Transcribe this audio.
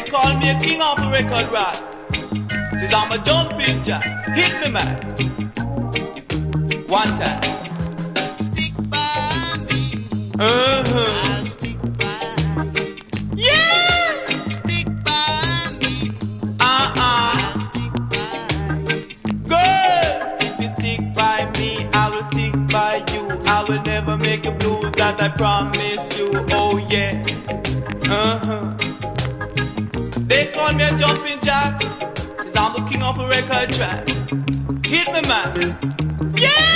They call me a king of the record rock. Says I'm a jumping jack. Hit me, man. One time. Stick by me. Uh-huh. I'll stick by you. Yeah. Stick by me. Uh-uh. I'll stick by you. Girl, if you stick by me, I will stick by you. I will never make you blues, that I promise you. Oh yeah. Uh-huh. They call me a jumping jack. Says I'm the king of a record track. Hit me, man. Yeah.